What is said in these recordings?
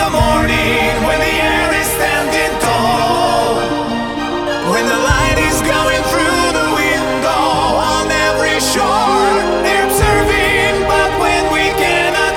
the morning, when the air is standing tall, when the light is going through the window on every shore, they're observing, but when we cannot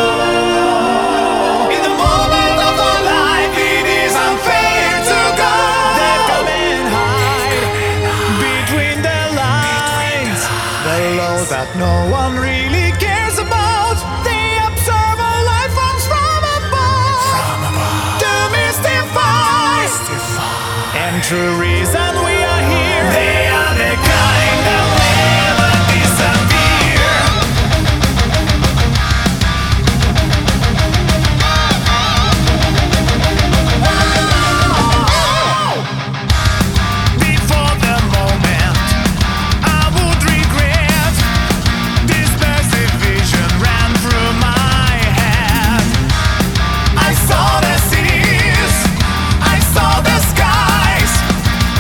know. In the moment of our life, it is unfair to God that come and hide between the lines, the law that no one really cares about. They observe all life forms from above to mystify and true reason we are here. They are the kind that never disappear. Before the moment I would regret, this massive vision ran through my head. I saw the cities, I saw the skies,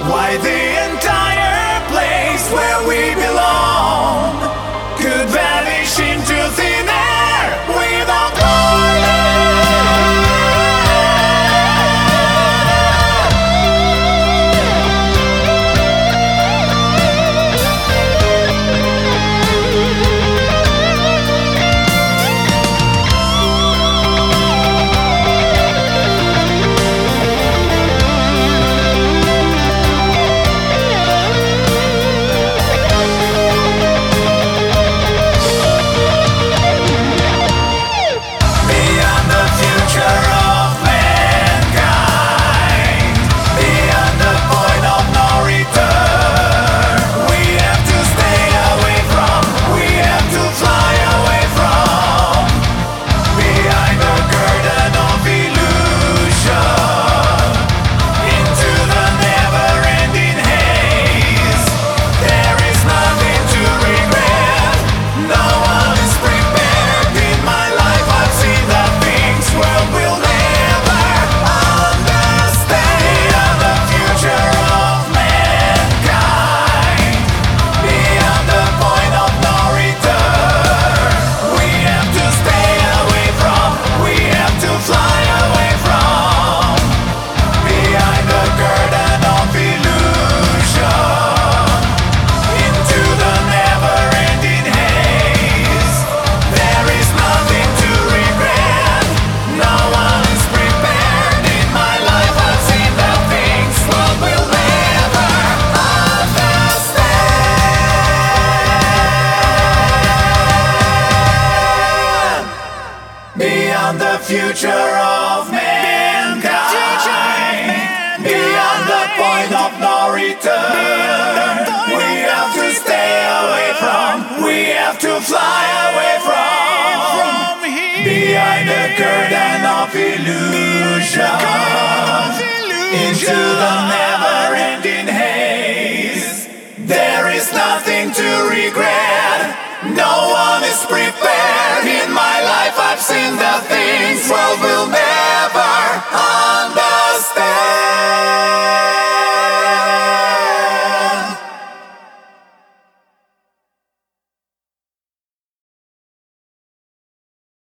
Why the entire place where we belong could vanish into thin air without warning. Beyond the future of mankind, beyond the point of no return, we have to stay away from, we have to fly away from, behind the curtain of illusion, into the never-ending haze. There is nothing to regret, no one is prepared. In my life I've seen the things